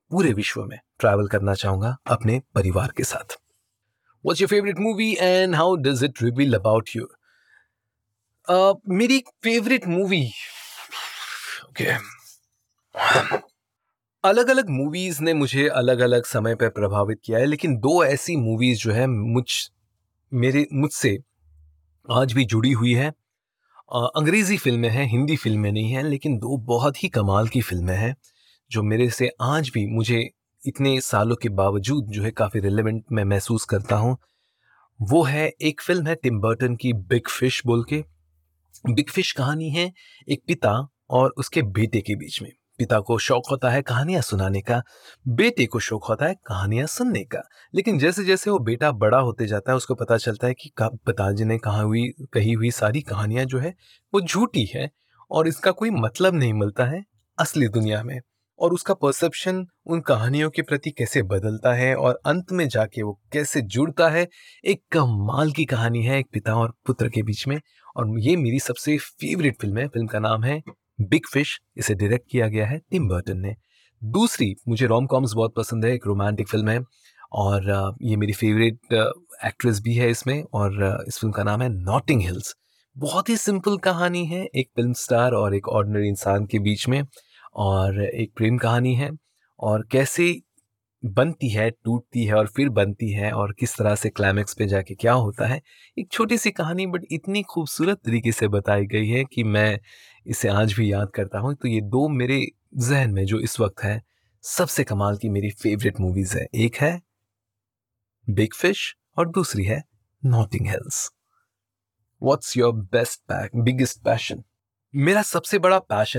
पूरे विश्व में ट्रैवल करना चाहूंगा अपने परिवार के साथ। What's your favorite movie and how does it reveal about you? मेरी फेवरेट मूवी, ओके, अलग अलग मूवीज ने मुझे अलग अलग समय पर प्रभावित किया है, लेकिन दो ऐसी मूवीज जो है मुझसे आज भी जुड़ी हुई है। अंग्रेजी फिल्में हैं, हिंदी फिल्में नहीं हैं, लेकिन दो बहुत ही कमाल की फिल्में हैं जो मेरे से आज भी मुझे इतने सालों के बावजूद जो है काफ़ी रिलेवेंट मैं महसूस करता हूँ। वो है, एक फिल्म है टिम बर्टन की, बिग फिश बोल के। बिग फिश कहानी है एक पिता और उसके बेटे के बीच में। पिता को शौक होता है कहानियां सुनाने का, बेटे को शौक होता है कहानियां सुनने का। लेकिन जैसे जैसे वो बेटा बड़ा होते जाता है, उसको पता चलता है कि पिताजी ने कही हुई सारी कहानियां जो है वो झूठी है और इसका कोई मतलब नहीं मिलता है असली दुनिया में। और उसका परसेप्शन उन कहानियों के प्रति कैसे बदलता है और अंत में जाके वो कैसे जुड़ता है। एक कमाल की कहानी है एक पिता और पुत्र के बीच में, और ये मेरी सबसे फेवरेट फिल्म है। फिल्म का नाम है बिग फिश। इसे डायरेक्ट किया गया है टिम बर्टन ने। दूसरी, मुझे रोम कॉम्स बहुत पसंद है, एक रोमांटिक फिल्म है और ये मेरी फेवरेट एक्ट्रेस भी है इसमें, और इस फिल्म का नाम है नॉटिंग हिल्स। बहुत ही सिंपल कहानी है एक फिल्म स्टार और एक ऑर्डिनरी इंसान के बीच में, और एक प्रेम कहानी है और कैसे बनती है, टूटती है और फिर बनती है, और किस तरह से क्लाइमेक्स पे जाके क्या होता है। एक छोटी सी कहानी बट इतनी खूबसूरत तरीके से बताई गई है कि मैं इसे आज भी याद करता हूँ। तो ये दो मेरे जहन में जो इस वक्त है सबसे कमाल की मेरी फेवरेट मूवीज है। एक है बिग फिश और दूसरी है Notting Hills. What's your biggest passion? मेरा सबसे बड़ा पैशन